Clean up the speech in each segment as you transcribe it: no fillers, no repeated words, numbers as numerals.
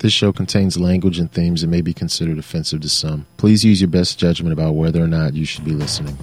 This show contains language and themes that may be considered offensive to some. Please use your best judgment about whether or not you should be listening.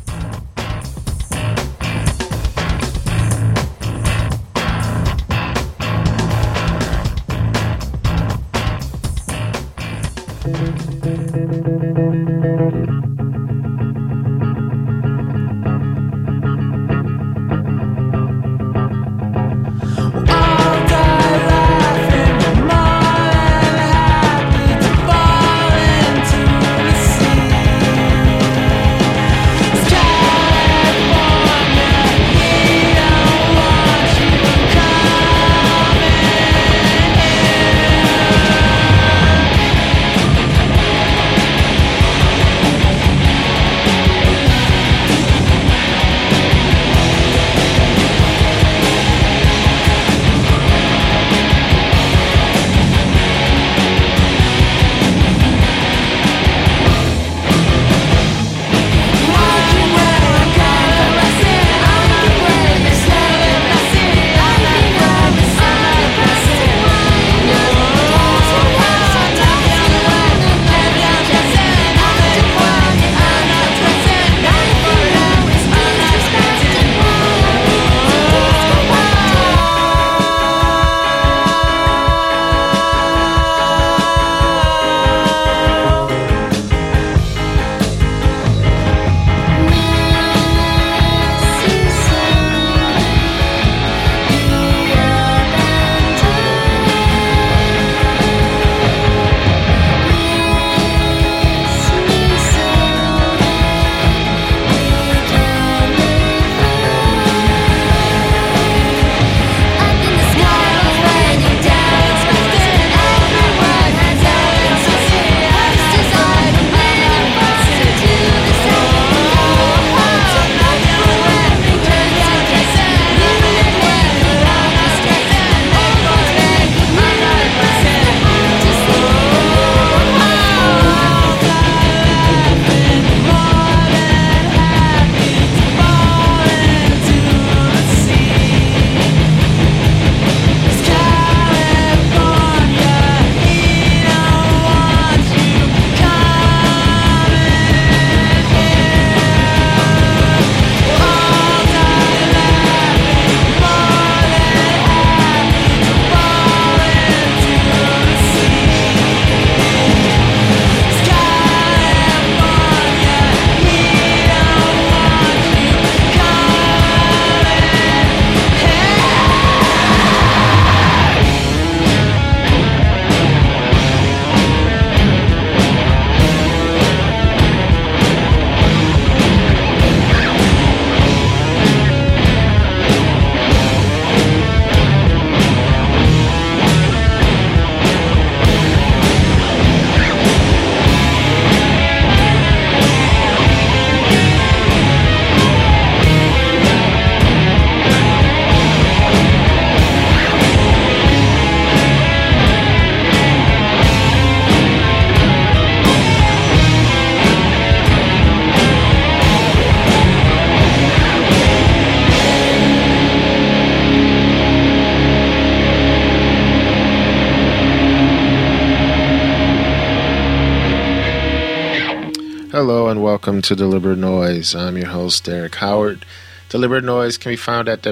Hello and welcome to Deliberate Noise. I'm your host, Derek Howard. Deliberate Noise can be found at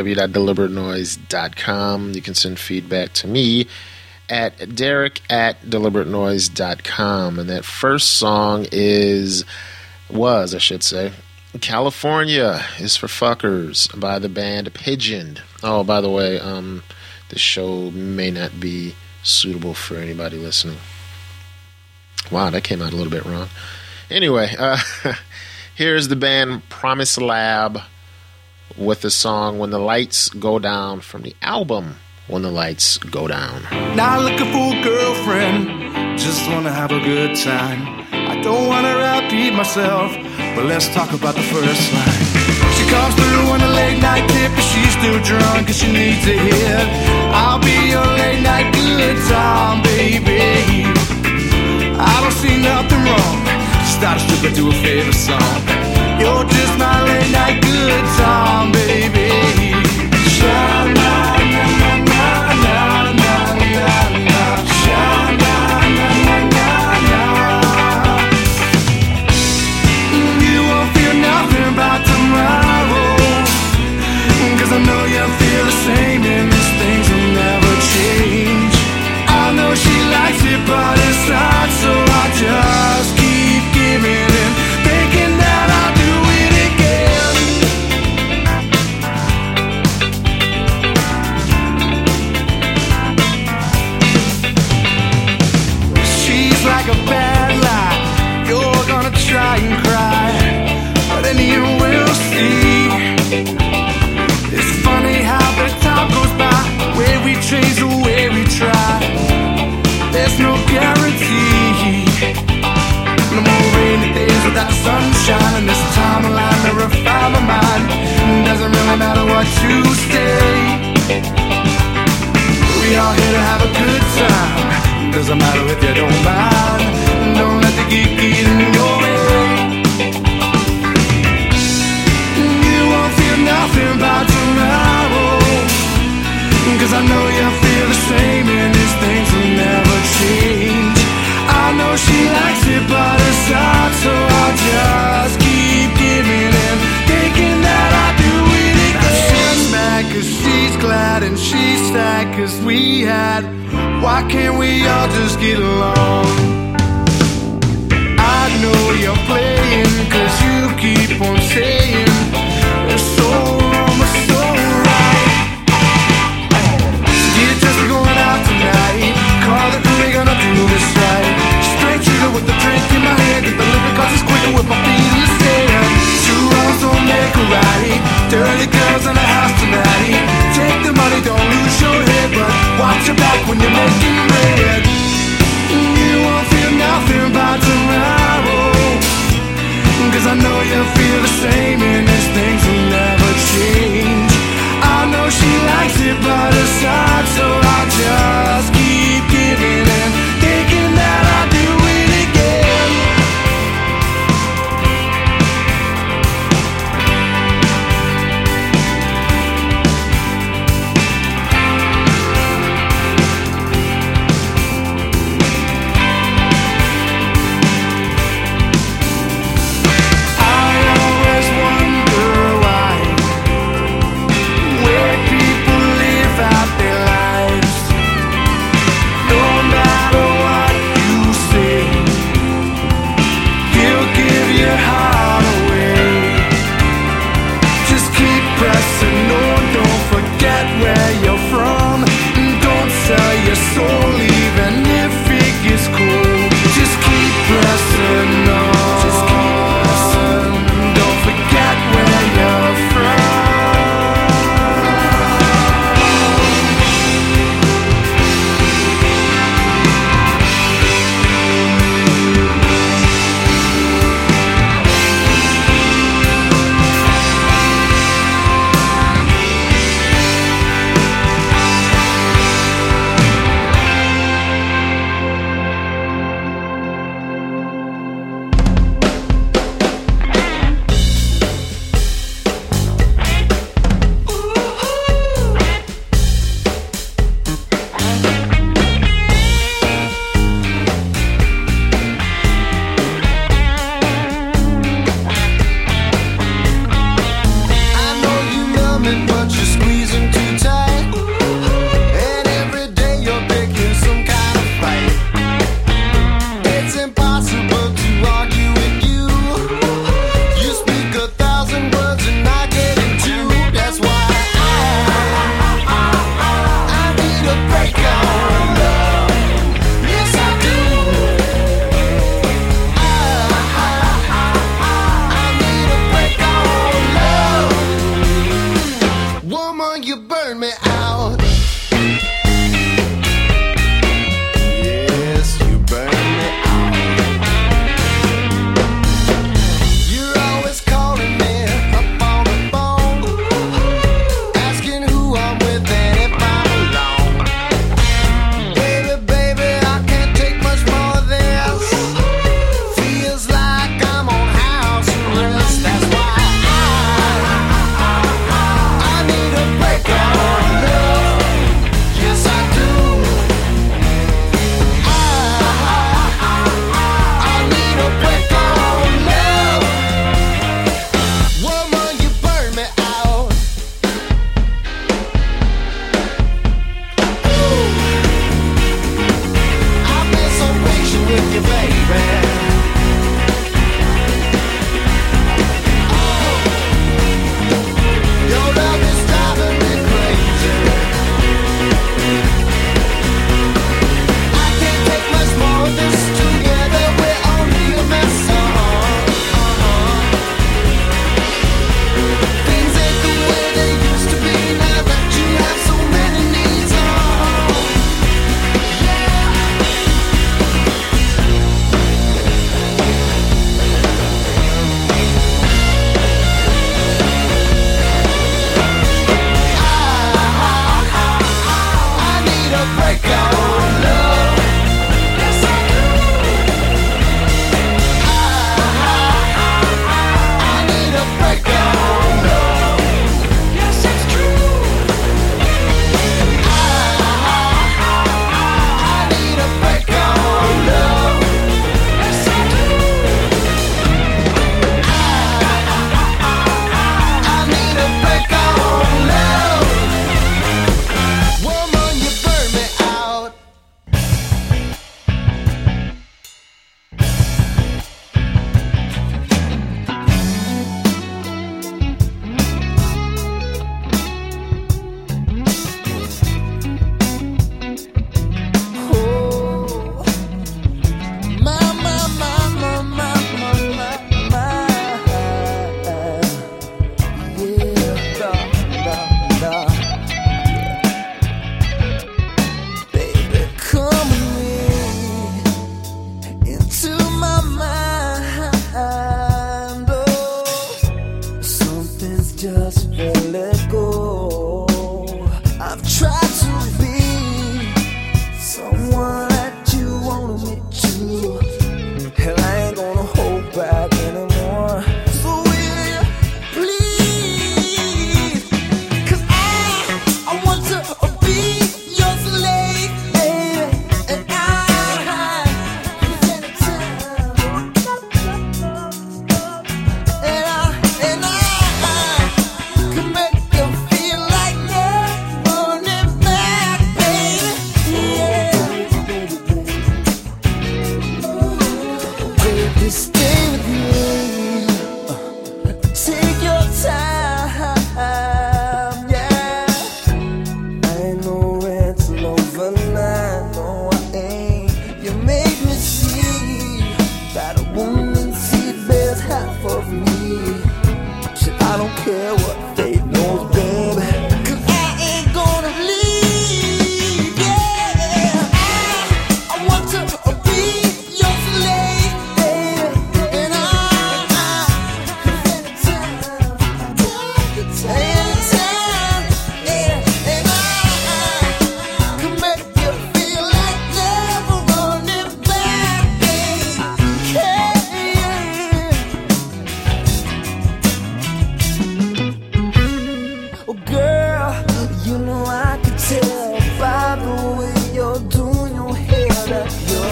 www.deliberatenoise.com. You can send feedback to me at derek@deliberatenoise.com. And that first song was California is for Fuckers by the band Pigeon. Oh, by the way, this show may not be suitable for anybody listening. Wow, that came out a little bit wrong. Anyway, here's the band Promise Lab with the song When the Lights Go Down from the album When the Lights Go Down. Not looking for a girlfriend, just want to have a good time. I don't want to repeat myself, but let's talk about the first line. She comes through on a late night tip, but she's still drunk and she needs a hit. I'll be your late night good time, baby. I don't see nothing wrong. Start a stripper to a favorite song. You're just my late night good time, baby. Sha-na-na-na-na-na-na-na. Sha-na-na-na-na-na-na. it, but it's not. So I just keep giving in, thinking that I'll do it again. She's like a bad lie. You're gonna try and cry, but then you will see. It's funny how the time goes by, where we change the way we try. There's no guarantee. No more rainy days without the sunshine, and this time alive to refine my mind. Doesn't really matter what you say. We are here to have a good time. Doesn't matter if you don't mind. Don't let the geek get in your way. You won't feel nothing about tomorrow, 'cause I know you feel the same, and these things will never change. I know she likes it, but it's not. So I'll just keep giving in, thinking that I'll do it again. She's mad 'cause she's glad, and she's sad 'cause we had. Why can't we all just get along? I know you're playing 'cause you keep on saying it's so wrong but so right. Get dressed, we're going out tonight. Call it, we're gonna do this right. Straight shooter with the drink in my hand, get the liquor 'cause it's quicker with my feet in the sand. 2 hours don't make a right. Dirty girls in the house tonight. Take the money, don't lose your head, but watch your back when you're making red. You won't feel nothing about tomorrow, 'cause I know you feel the same, and these things will never change. I know she likes it, but it's not. So I'll just keep giving in, thinking that I'll do it again.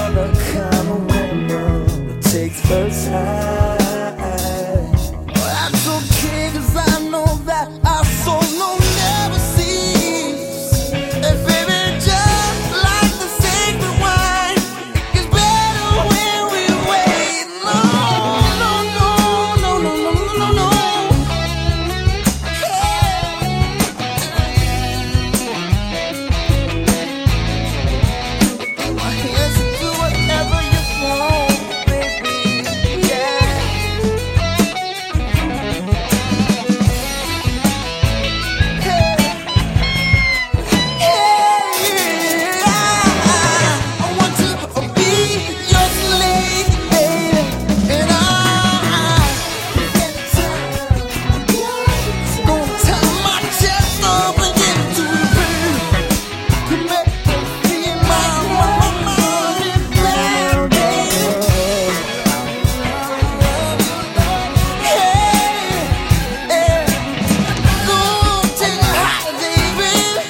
are the kind of woman that takes first time. That's okay, 'cause I know that our soul no never cease. And baby, just like the sacred wine, it's better when we wait. No, no, no, no, no, no, no, no. My hands will do whatever you want, baby. Yeah. I want to be your slave, baby, and gonna tie my chest up and give it to you, baby, to make me feel my money back, baby. Gonna take a holiday, baby.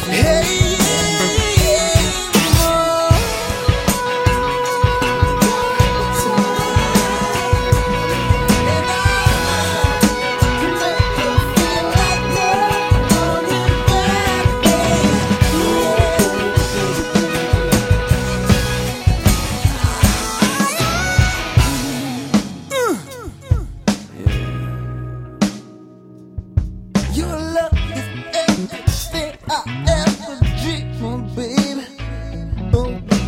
Your love is everything I ever dreamed of, baby. Oh,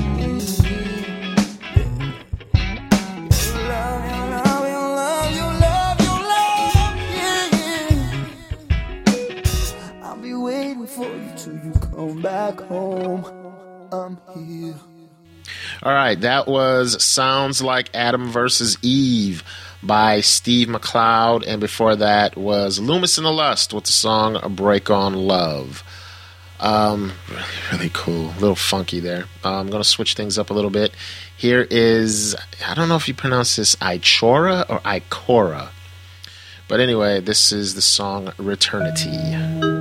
your love, your love, your love, your love, your love, yeah. I'll be waiting for you till you come back home. I'm here. All right, that was Sounds Like Adam versus Eve by Steve McLeod, and before that was Loomis and the Lust with the song Break on Love. Really, really cool. A little funky there. I'm going to switch things up a little bit. Here is, I don't know if you pronounce this Ichora or Ikora, but anyway, this is the song Returnity.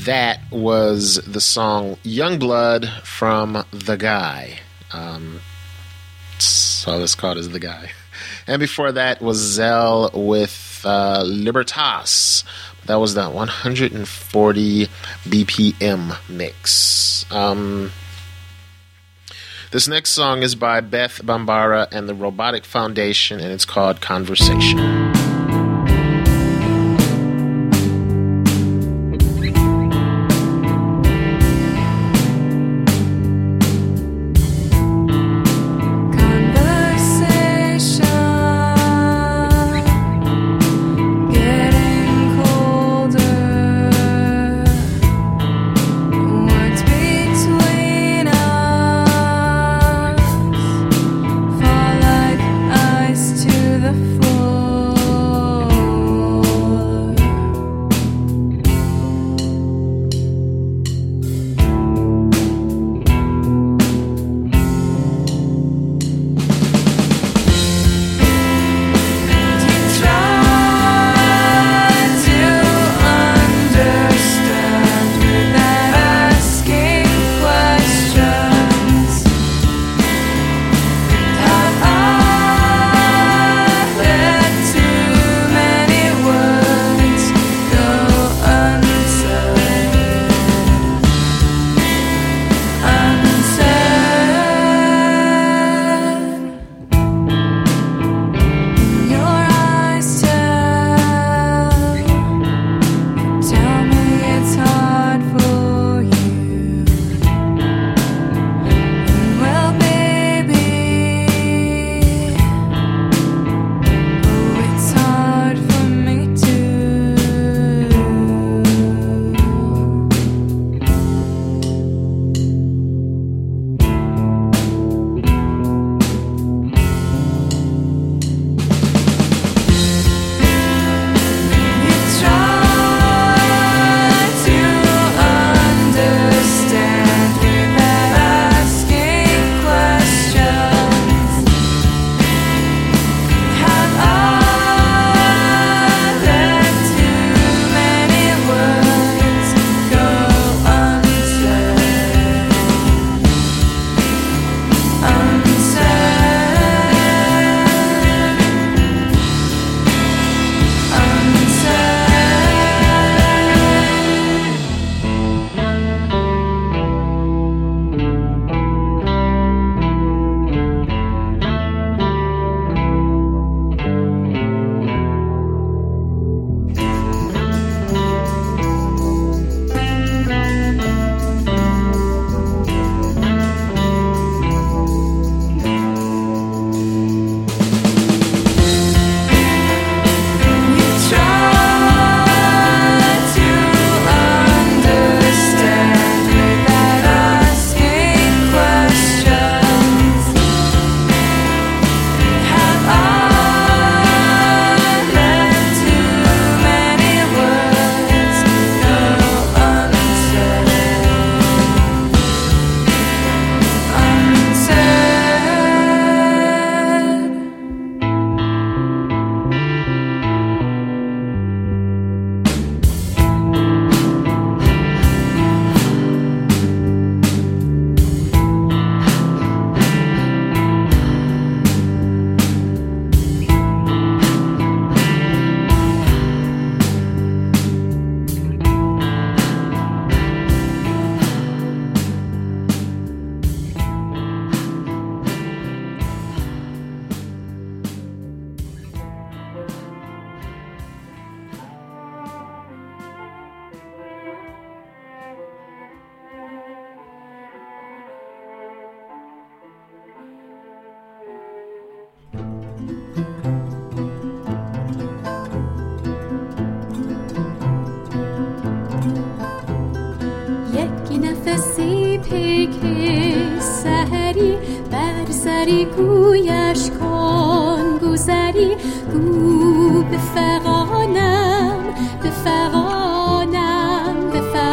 that was the song Youngblood from The Guy. So it's called as The Guy. And before that was Zell with Libertas. That was that 140 BPM mix. This next song is by Beth Bambara and the Robotic Foundation, and it's called Conversation. پیک سحری بر سری گویش کن گذری گو بفغانم بفغانم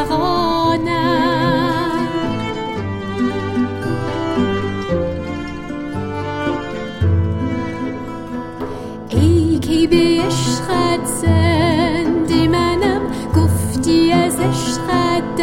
بفغانم ای کی به عشقت زنده منم گفتی از عشقت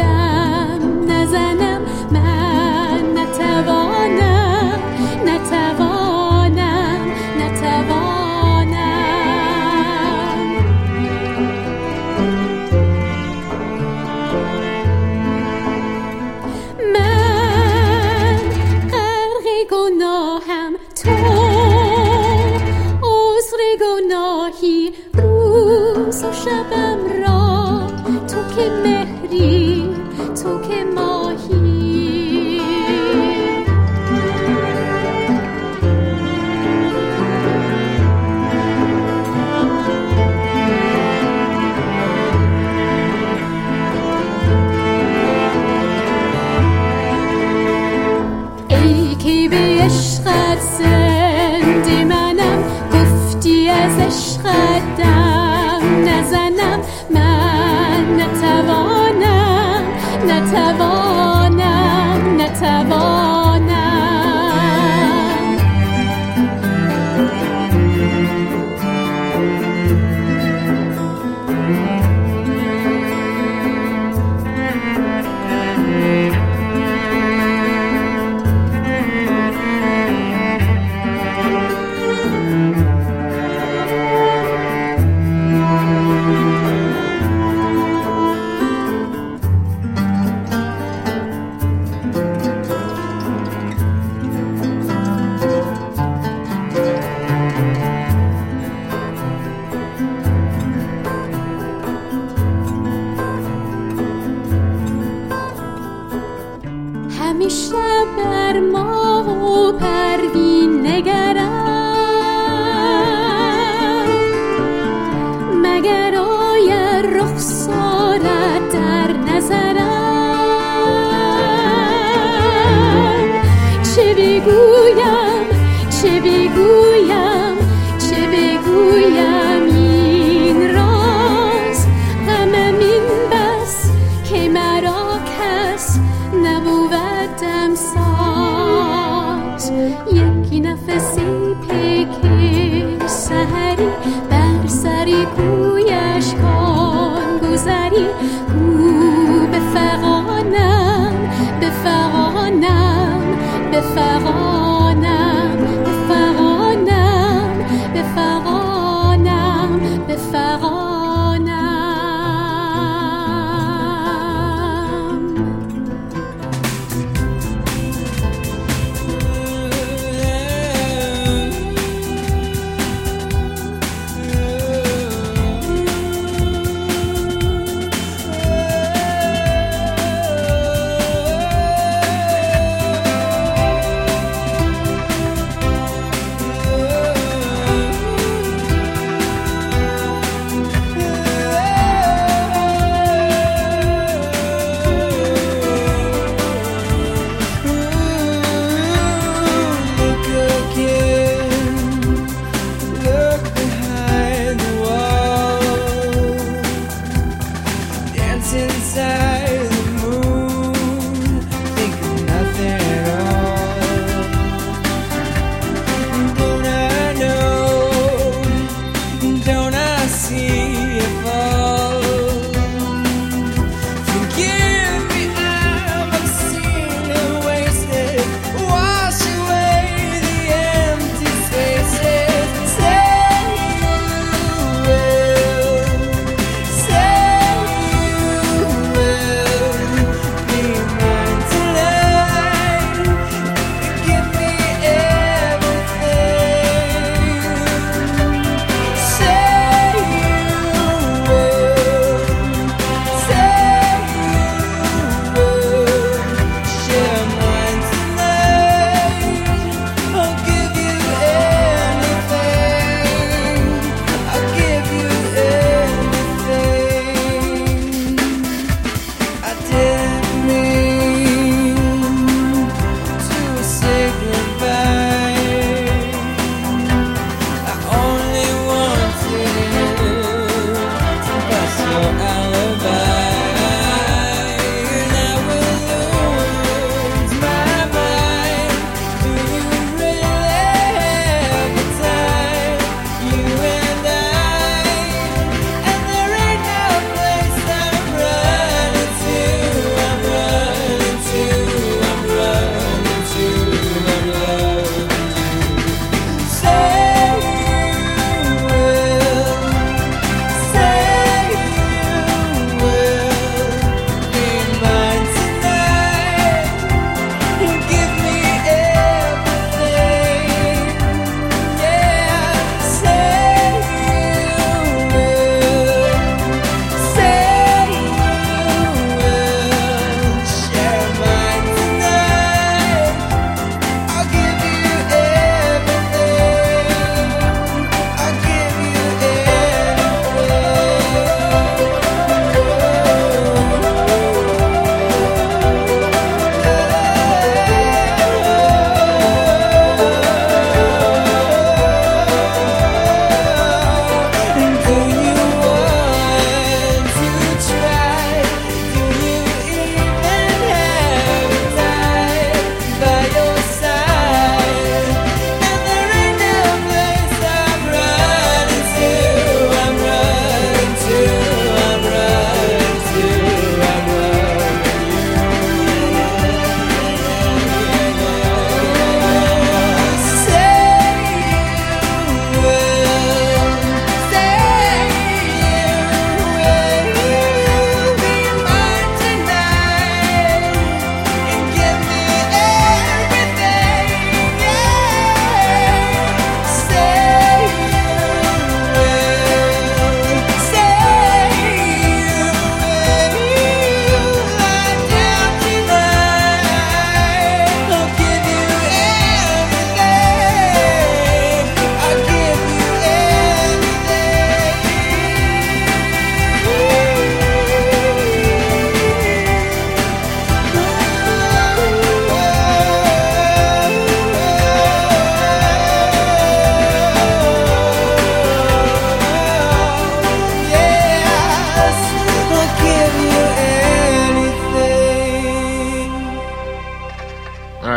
نتوانم همیشه بر ماه و پروین نگرم مگر آید رخسارت در نظرم چه بگویم چه بگویم چه بگویم این راز غمم این بس که مرا کس نبودم ساز یکی نفسی پیک سحری بر سری کویش کن گذری او بفغانم بفغانم بفغانم بفغانم بفغانم بفغانم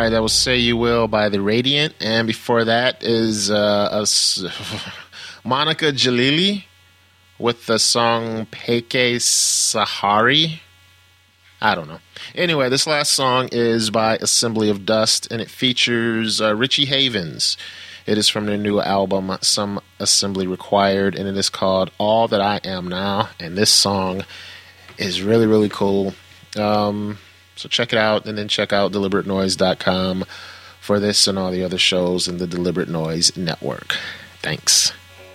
right, that was Say You Will by The Radiant. And before that is Monica Jalili with the song Peke Sahari. I don't know. Anyway, this last song is by Assembly of Dust, and it features Richie Havens. It is from their new album, Some Assembly Required, and it is called All That I Am Now. And this song is really, really cool. So check it out, and then check out DeliberateNoise.com for this and all the other shows in the Deliberate Noise Network. Thanks.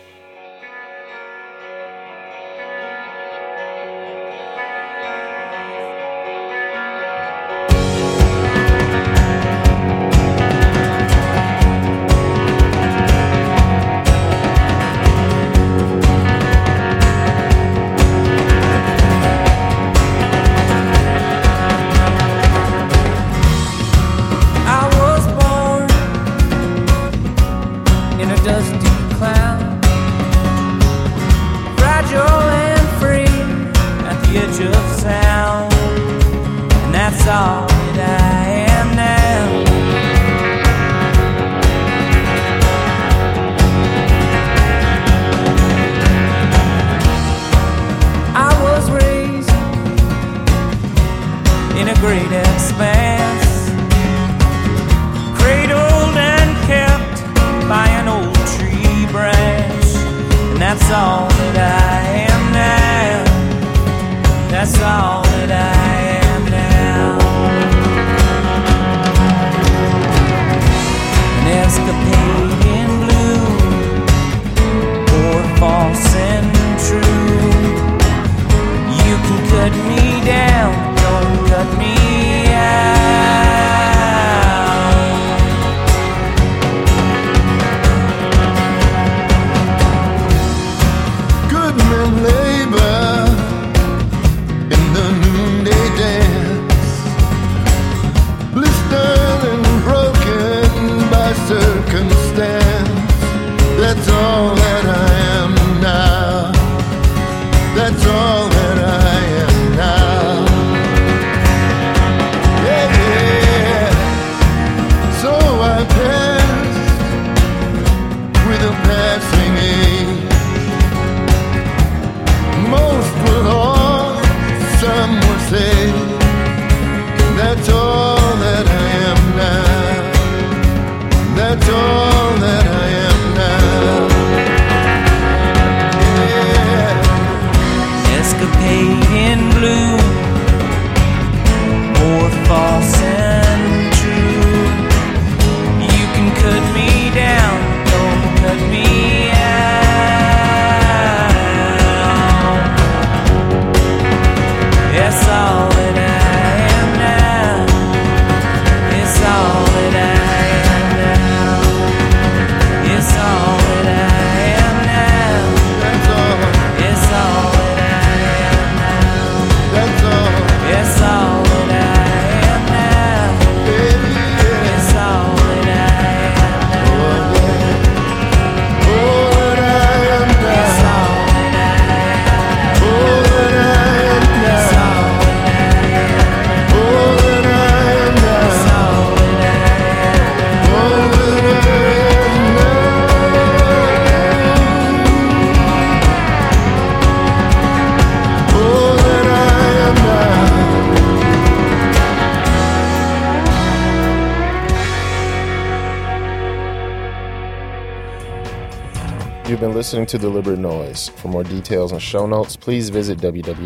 You've been listening to Deliberate Noise. For more details and show notes, please visit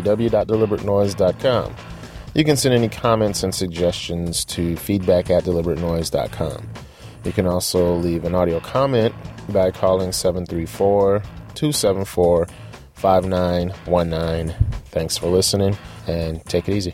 www.deliberatenoise.com. You can send any comments and suggestions to feedback@deliberatenoise.com. You can also leave an audio comment by calling 734-274-5919. Thanks for listening, and take it easy.